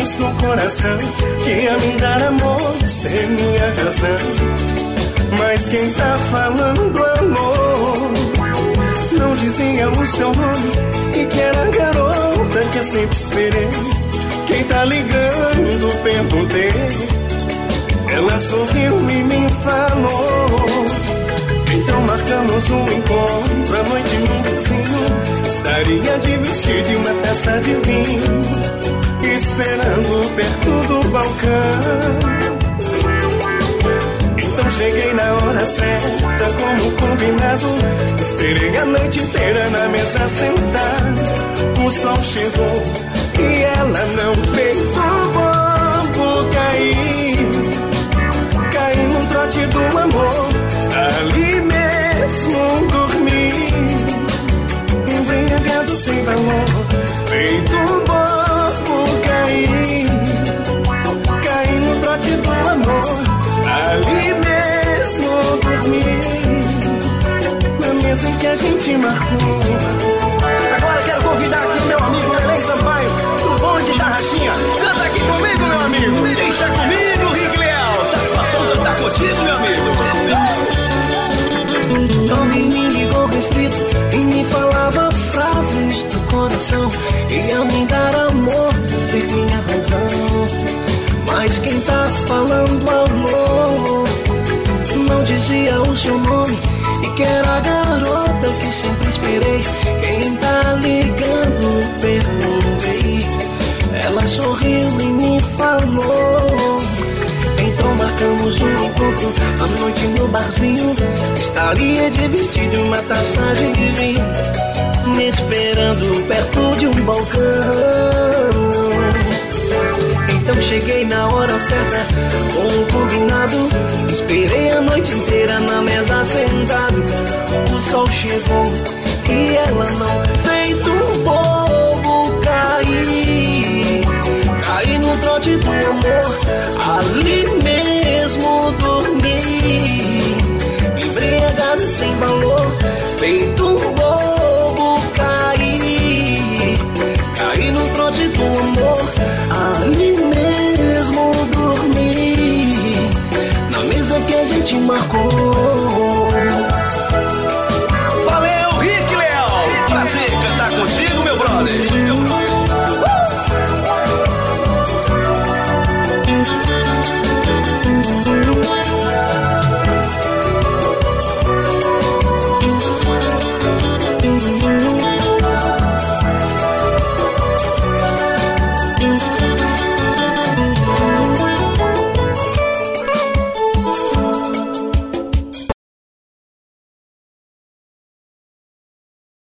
sonhos no coração, que ia me dar amor sem minha razão. Mas quem tá falando amor não dizia o seu nome e que era a garota que eu sempre esperei. Quem tá ligando, perguntei. Ela sorriu e me falou. Então marcamos um encontro à noite num barzinho. Estaria de vestido e uma taça de vinho, esperando perto do balcão. Então cheguei na hora certa, como combinado. Esperei a noite inteira na mesa sentada. O sol chegou e ela não veio. O bobo caiu, caí no trote do amor. Ali mesmo dormi, embriagado sem valor. Feito um bobo caí, caí no trote do amor. Ali mesmo dormi, na mesa em que a gente marcou. Agora quero convidar aqui o meu amigo Lelém Sampaio, do bonde da Rachinha. Canta aqui comigo, meu amigo. Deixa comigo, Rick Leal. Satisfação cantar contigo, meu amigo. Alguém me ligou restrito e me falava frases do coração. Ia me dar amor, ser minha razão. Mas quem tá falando amor não dizia o seu nome e que era a garota que sempre esperei. Quem tá ligando, perguntei. Ela sorriu e me falou. Então marcamos um encontro à noite no barzinho. Estaria de vestido e uma taça de vinho, me esperando perto de um balcão. Então cheguei na hora certa, como combinado. Esperei a noite inteira na mesa sentado. O sol chegou e ela não. Feito